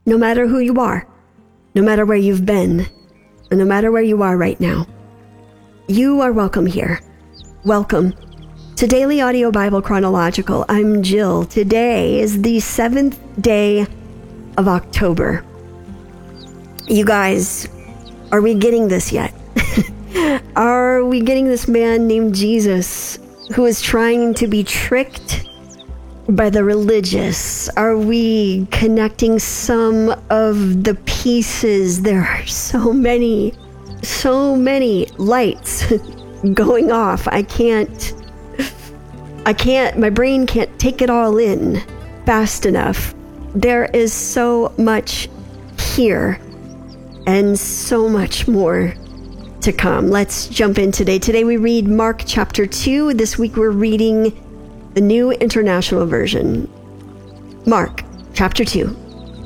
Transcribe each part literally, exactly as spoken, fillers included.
no matter who you are, no matter where you've been, and no matter where you are right now. You are welcome here. Welcome to Daily Audio Bible Chronological. I'm Jill. Today is the seventh day of October. You guys, are we getting this yet? Are we getting this man named Jesus who is trying to be tricked by the religious? Are we connecting some of the pieces? There are so many, so many lights going off. I can't, I can't, my brain can't take it all in fast enough. There is so much here and so much more to come. Let's jump in today. Today we read Mark chapter two. This week we're reading the New International Version. Mark chapter two.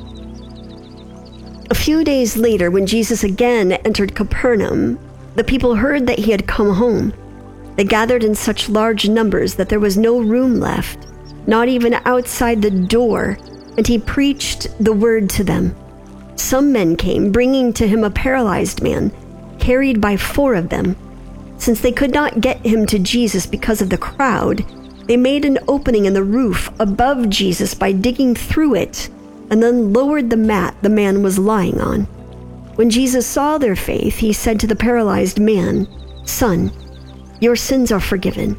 A few days later, when Jesus again entered Capernaum, the people heard that he had come home. They gathered in such large numbers that there was no room left, not even outside the door, and he preached the word to them. Some men came, bringing to him a paralyzed man, carried by four of them. Since they could not get him to Jesus because of the crowd, they made an opening in the roof above Jesus by digging through it, and then lowered the mat the man was lying on. When Jesus saw their faith, he said to the paralyzed man, "Son, your sins are forgiven."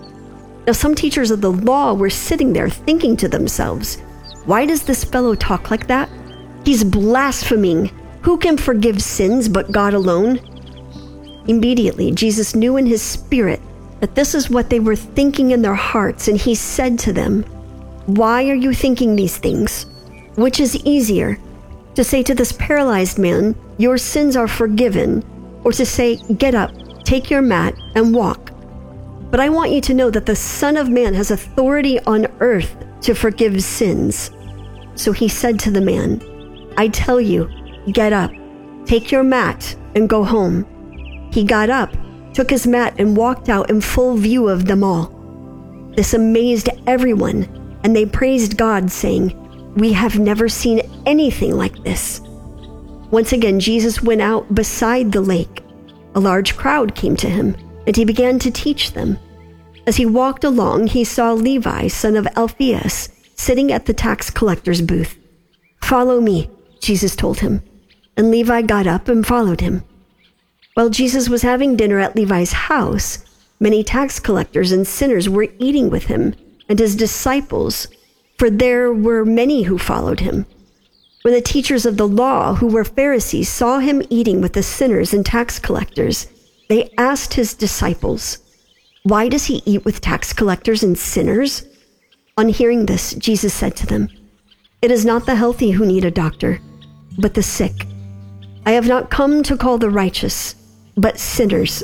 Now some teachers of the law were sitting there thinking to themselves, "Why does this fellow talk like that? He's blaspheming. Who can forgive sins but God alone?" Immediately, Jesus knew in his spirit that this is what they were thinking in their hearts, and he said to them, "Why are you thinking these things? Which is easier, to say to this paralyzed man, 'Your sins are forgiven,' or to say, 'Get up, take your mat, and walk'? But I want you to know that the Son of Man has authority on earth to forgive sins." So he said to the man, "I tell you, get up, take your mat, and go home." He got up, took his mat, and walked out in full view of them all. This amazed everyone, and they praised God, saying, "We have never seen anything like this." Once again, Jesus went out beside the lake. A large crowd came to him, and he began to teach them. As he walked along, he saw Levi, son of Alphaeus, sitting at the tax collector's booth. "Follow me," Jesus told him, and Levi got up and followed him. While Jesus was having dinner at Levi's house, many tax collectors and sinners were eating with him and his disciples, for there were many who followed him. When the teachers of the law, who were Pharisees, saw him eating with the sinners and tax collectors, they asked his disciples, "Why does he eat with tax collectors and sinners?" On hearing this, Jesus said to them, "It is not the healthy who need a doctor, but the sick. I have not come to call the righteous, but sinners."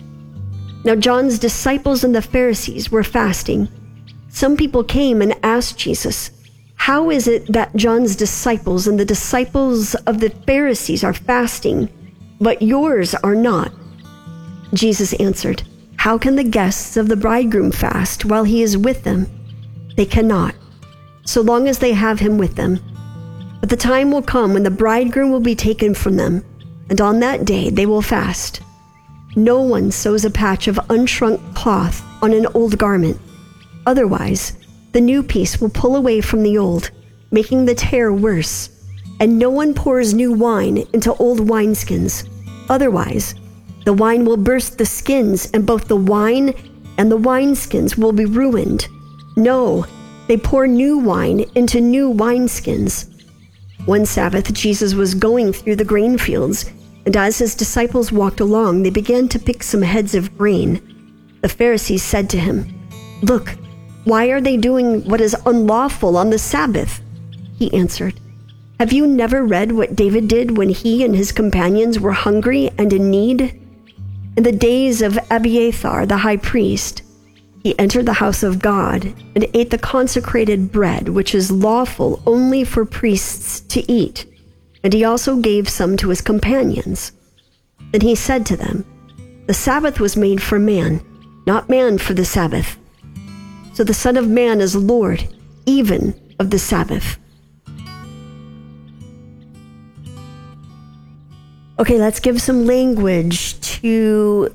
Now John's disciples and the Pharisees were fasting. Some people came and asked Jesus, "How is it that John's disciples and the disciples of the Pharisees are fasting, but yours are not?" Jesus answered, "How can the guests of the bridegroom fast while he is with them? They cannot, so long as they have him with them. But the time will come when the bridegroom will be taken from them, and on that day they will fast. No one sews a patch of unshrunk cloth on an old garment. Otherwise, the new piece will pull away from the old, making the tear worse. And no one pours new wine into old wineskins. Otherwise, the wine will burst the skins, and both the wine and the wineskins will be ruined. No, they pour new wine into new wineskins." One Sabbath, Jesus was going through the grain fields, and as his disciples walked along, they began to pick some heads of grain. The Pharisees said to him, "Look, why are they doing what is unlawful on the Sabbath?" He answered, "Have you never read what David did when he and his companions were hungry and in need? In the days of Abiathar the high priest, he entered the house of God and ate the consecrated bread, which is lawful only for priests to eat, and he also gave some to his companions. Then he said to them, 'The Sabbath was made for man, not man for the Sabbath. So the Son of Man is Lord, even of the Sabbath.'" Okay, let's give some language to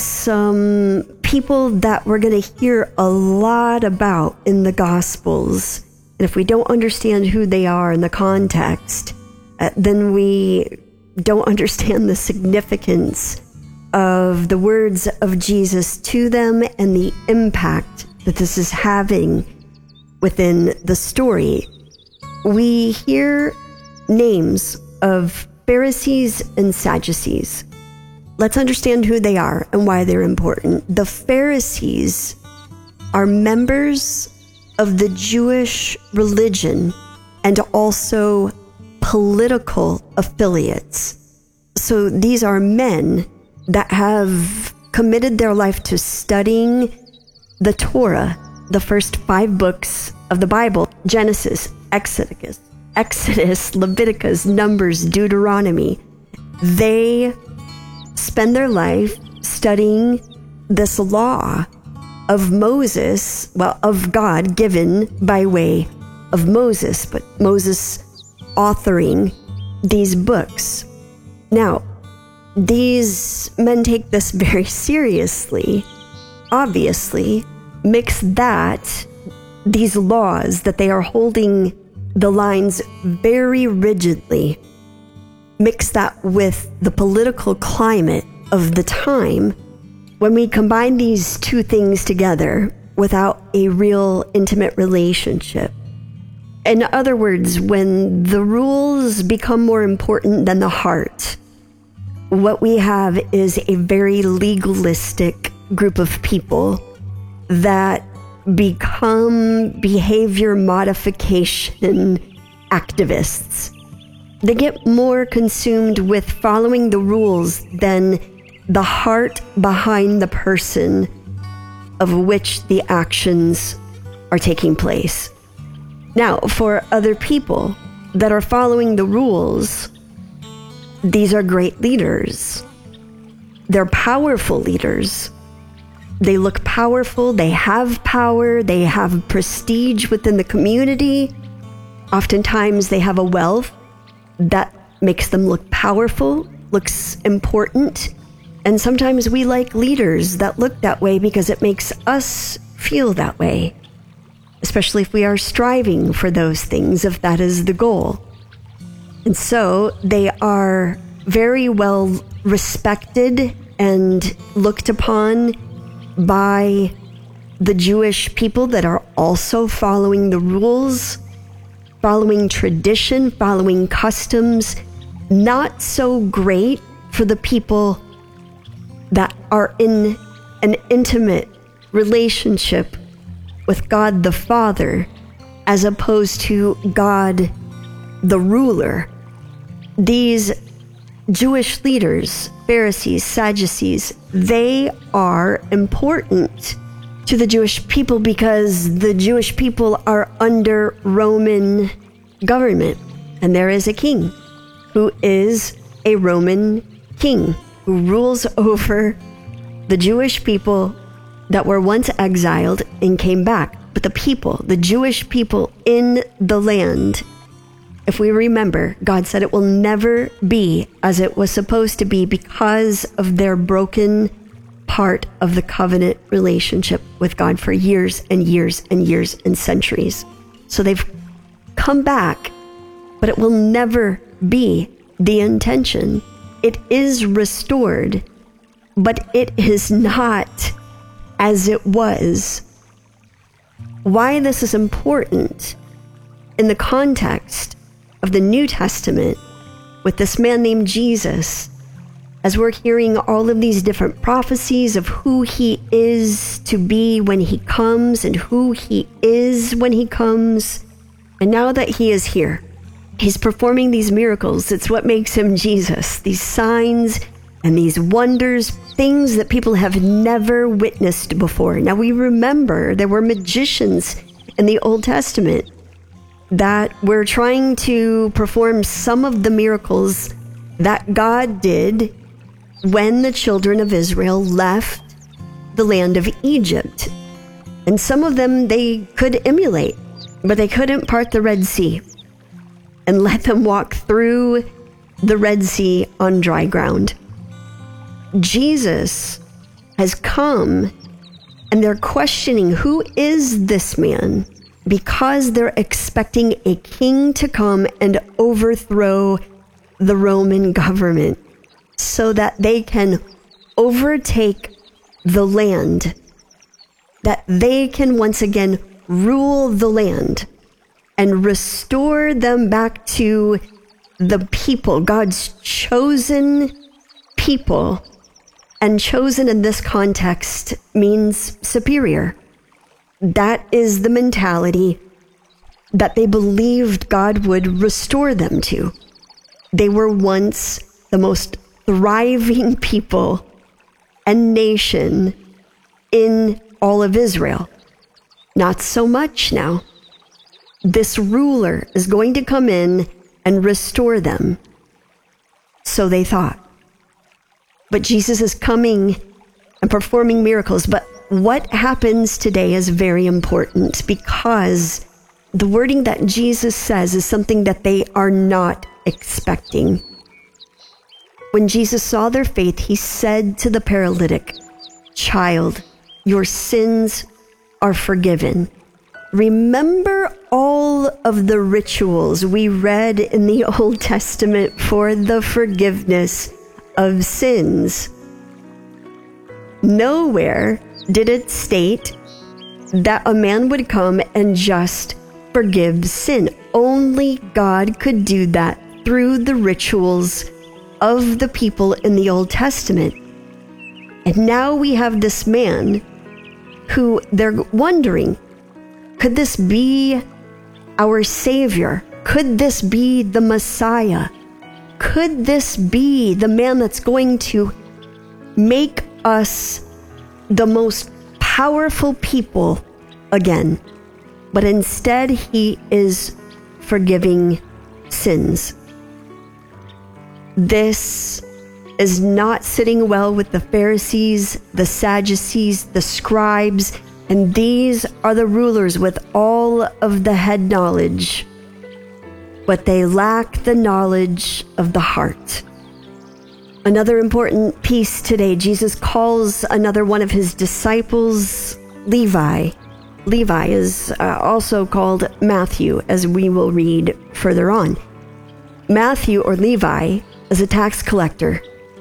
some people that we're going to hear a lot about in the Gospels. And if we don't understand who they are in the context, uh, then we don't understand the significance of the words of Jesus to them and the impact that this is having within the story. We hear names of Pharisees and Sadducees. Let's understand who they are and why they're important. The Pharisees are members of the Jewish religion and also political affiliates. So these are men that have committed their life to studying the Torah, the first five books of the Bible: Genesis, Exodus, Exodus, Leviticus, Numbers, Deuteronomy. They spend their life studying this law of Moses, well, of God, given by way of Moses, but Moses authoring these books. Now, these men take this very seriously. Obviously, mix that, these laws that they are holding the lines very rigidly, mix that with the political climate of the time. When we combine these two things together without a real intimate relationship, in other words, when the rules become more important than the heart, what we have is a very legalistic group of people that become behavior modification activists. They get more consumed with following the rules than the heart behind the person of which the actions are taking place. Now, for other people that are following the rules, these are great leaders. They're powerful leaders. They look powerful. They have power. They have prestige within the community. Oftentimes, they have a wealth that makes them look powerful, looks important. And sometimes we like leaders that look that way because it makes us feel that way, especially if we are striving for those things, if that is the goal. And so they are very well respected and looked upon by the Jewish people that are also following the rules, following tradition, following customs. Not so great for the people that are in an intimate relationship with God the Father, as opposed to God the ruler. These Jewish leaders, Pharisees, Sadducees, they are important to the Jewish people because the Jewish people are under Roman government, and there is a king who is a Roman king who rules over the Jewish people that were once exiled and came back. But the people, the Jewish people in the land, if we remember, God said it will never be as it was supposed to be because of their broken part of the covenant relationship with God for years and years and years and centuries. So they've come back, but it will never be the intention. It is restored, but it is not as it was. Why this is important in the context of the New Testament with this man named Jesus, as we're hearing all of these different prophecies of who he is to be when he comes and who he is when he comes. And now that he is here, he's performing these miracles. It's what makes him Jesus. These signs and these wonders, things that people have never witnessed before. Now we remember there were magicians in the Old Testament that were trying to perform some of the miracles that God did when the children of Israel left the land of Egypt. And some of them they could emulate, but they couldn't part the Red Sea and let them walk through the Red Sea on dry ground. Jesus has come, and they're questioning, who is this man? Because they're expecting a king to come and overthrow the Roman government so that they can overtake the land, that they can once again rule the land and restore them back to the people, God's chosen people. And chosen in this context means superior. That is the mentality that they believed God would restore them to. They were once the most thriving people and nation in all of Israel. Not so much now. This ruler is going to come in and restore them. So they thought. But Jesus is coming and performing miracles. But what happens today is very important, because the wording that Jesus says is something that they are not expecting. When Jesus saw their faith, he said to the paralytic, "Child, your sins are forgiven." Remember all of the rituals we read in the Old Testament for the forgiveness of sins. Nowhere did it state that a man would come and just forgive sin. Only God could do that through the rituals of the people in the Old Testament. And now we have this man who they're wondering, could this be our Savior? Could this be the Messiah? Could this be the man that's going to make us the most powerful people again? But instead, he is forgiving sins. This is not sitting well with the Pharisees, the Sadducees, the scribes, and these are the rulers with all of the head knowledge. But they lack the knowledge of the heart. Another important piece today, Jesus calls another one of his disciples Levi. Levi is uh, also called Matthew, as we will read further on. Matthew, or Levi, is a tax collector.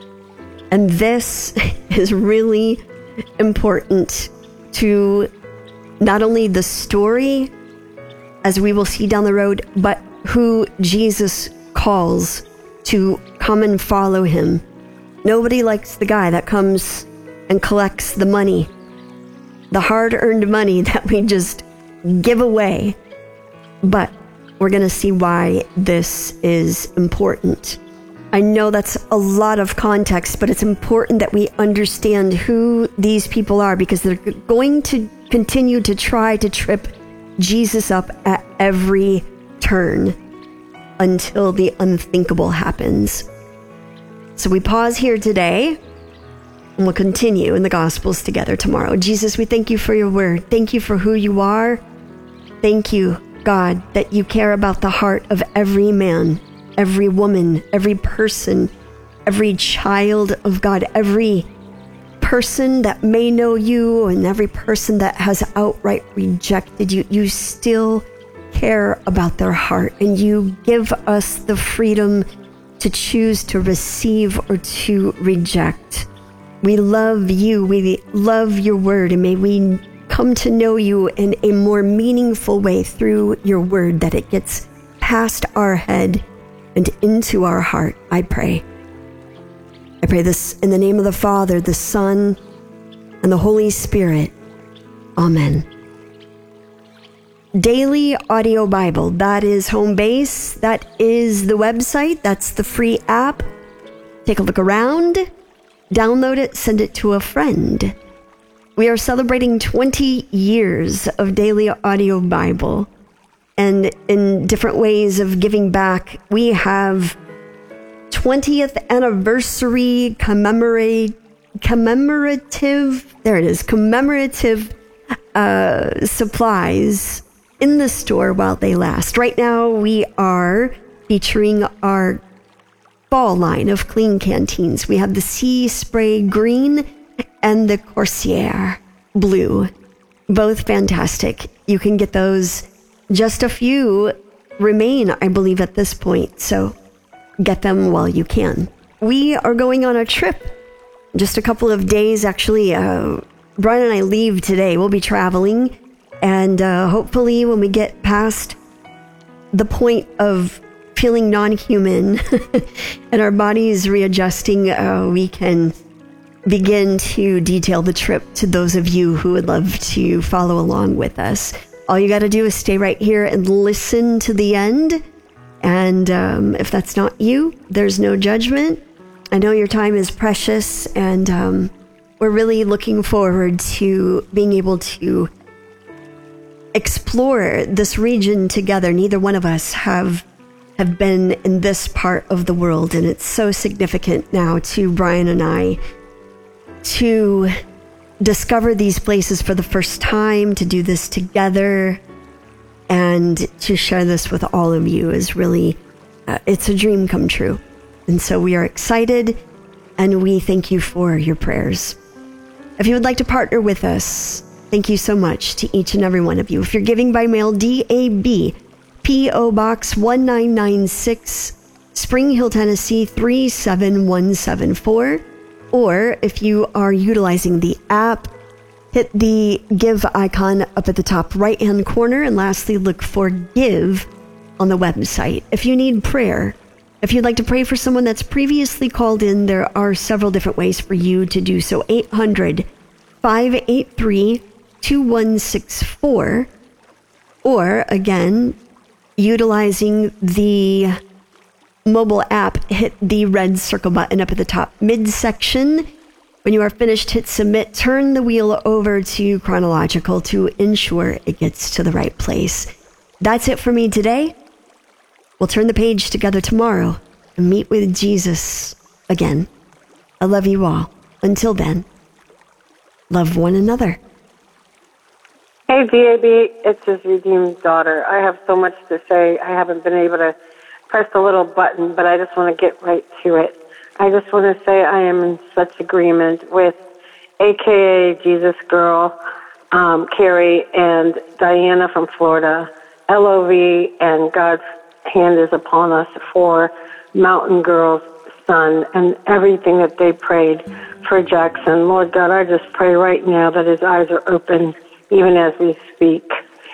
And this is really important to not only the story, as we will see down the road, but who Jesus calls to come and follow him. Nobody likes the guy that comes and collects the money, the hard-earned money that we just give away. But we're going to see why this is important. I know that's a lot of context, but it's important that we understand who these people are, because they're going to continue to try to trip Jesus up at every turn until the unthinkable happens. So we pause here today, and we'll continue in the Gospels together tomorrow. Jesus, we thank you for your word. Thank you for who you are. Thank you, God, that you care about the heart of every man, every woman, every person, every child of God, every person that may know you and every person that has outright rejected you. You still care about their heart, and you give us the freedom to choose to receive or to reject. We love you. We love your word, and may we come to know you in a more meaningful way through your word, that it gets past our head and into our heart, I pray. I pray this in the name of the Father, the Son, and the Holy Spirit. Amen. Daily Audio Bible, that is home base. That is the website. That's the free app. Take a look around, download it, send it to a friend. We are celebrating twenty years of Daily Audio Bible. And in different ways of giving back, we have twentieth anniversary commemorate, commemorative, there it is, commemorative uh, supplies in the store while they last. Right now, we are featuring our fall line of clean canteens. We have the Sea Spray Green and the Corsair Blue. Both fantastic. You can get those. Just a few remain, I believe, at this point, so get them while you can. We are going on a trip. Just a couple of days, actually. Uh, Brian and I leave today. We'll be traveling, and uh, hopefully when we get past the point of feeling non-human and our bodies readjusting, uh, we can begin to detail the trip to those of you who would love to follow along with us. All you got to do is stay right here and listen to the end. And um, if that's not you, there's no judgment. I know your time is precious, and um, we're really looking forward to being able to explore this region together. Neither one of us have have been in this part of the world, and it's so significant now to Brian and I to discover these places for the first time, to do this together, and to share this with all of you is really, uh, it's a dream come true. And so we are excited, and we thank you for your prayers. If you would like to partner with us, thank you so much to each and every one of you. If you're giving by mail, D A B, P O Box one nine nine six, Spring Hill, Tennessee three seven one seven four. Or if you are utilizing the app, hit the give icon up at the top right-hand corner. And lastly, look for give on the website. If you need prayer, if you'd like to pray for someone that's previously called in, there are several different ways for you to do so. eight hundred, five eight three, two one six four. Or, again, utilizing the mobile app, hit the red circle button up at the top midsection. When you are finished, hit submit. Turn the wheel over to chronological to ensure it gets to the right place. That's it for me today. We'll turn the page together tomorrow and meet with Jesus again. I love you all. Until then, love one another. Hey, D A B, it's his redeemed daughter. I have so much to say. I haven't been able to press the little button, but I just want to get right to it. I just want to say I am in such agreement with A K A Jesus Girl, um, Carrie, and Diana from Florida, L O V, and God's hand is upon us for Mountain Girl's son and everything that they prayed for Jackson. Lord God, I just pray right now that his eyes are open even as we speak.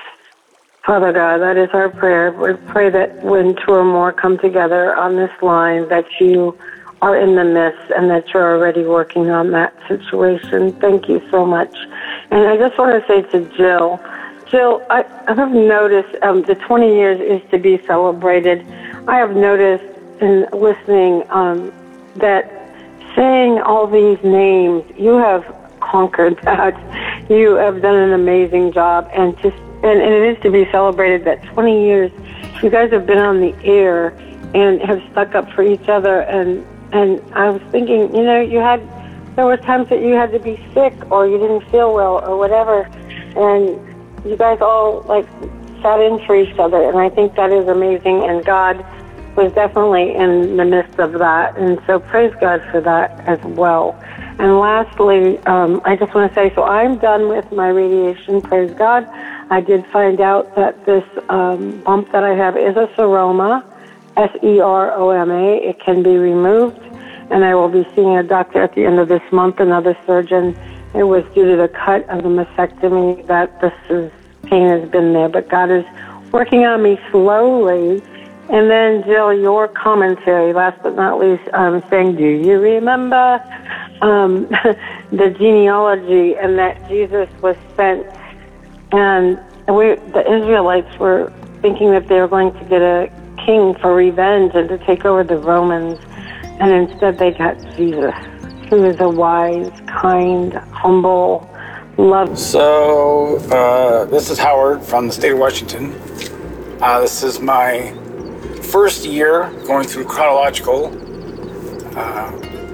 Father God, that is our prayer. We pray that when two or more come together on this line, that you are in the midst and that you're already working on that situation. Thank you so much. And I just want to say to Jill, Jill, I, I have noticed um, the twenty years is to be celebrated. I have noticed in listening um, that saying all these names, you have conquered that. You have done an amazing job, and just and, and it is to be celebrated that twenty years you guys have been on the air and have stuck up for each other. And and I was thinking, you know, you had there were times that you had to be sick or you didn't feel well or whatever, and you guys all like sat in for each other, and I think that is amazing. And God was definitely in the midst of that, and so praise God for that as well. And lastly, um, I just want to say, so I'm done with my radiation, praise God. I did find out that this um, bump that I have is a seroma, S E R O M A. It can be removed, and I will be seeing a doctor at the end of this month, another surgeon. It was due to the cut of the mastectomy that this is, pain has been there, but God is working on me slowly. And then, Jill, your commentary, last but not least, um, saying, do you remember um, the genealogy and that Jesus was sent? And we, the Israelites were thinking that they were going to get a king for revenge and to take over the Romans. And instead they got Jesus, who is a wise, kind, humble, loving. So, uh, this is Howard from the state of Washington. Uh, this is my first year going through chronological uh,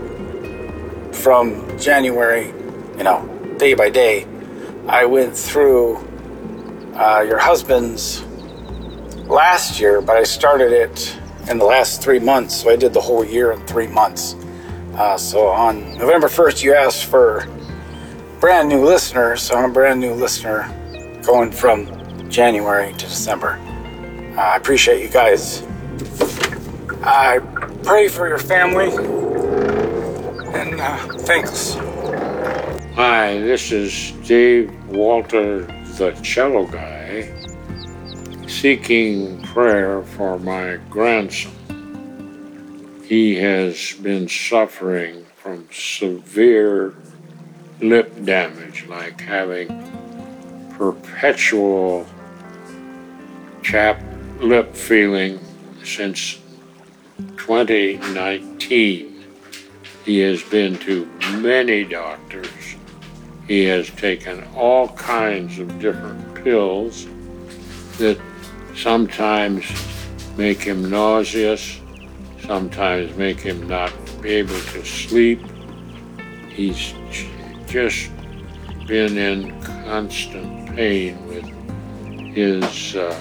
from January, you know, day by day. I went through uh, your husband's last year, but I started it in the last three months. So I did the whole year in three months. Uh, so on November first, you asked for brand new listeners. So I'm a brand new listener going from January to December. Uh, I appreciate you guys. I pray for your family. And uh, thanks. Hi, this is Dave Walter, the cello guy, seeking prayer for my grandson. He has been suffering from severe lip damage, like having perpetual chapped lip feeling since twenty nineteen. He has been to many doctors. He has taken all kinds of different pills that sometimes make him nauseous, sometimes make him not be able to sleep. He's just been in constant pain with his uh,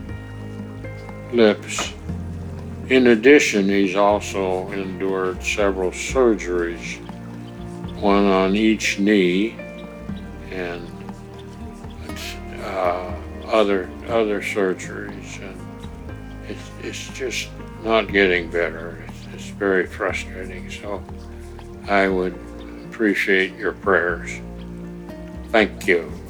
lips. In addition, he's also endured several surgeries, one on each knee, and uh, other other surgeries, and it's, it's just not getting better. It's, it's very frustrating. So I would appreciate your prayers. Thank you.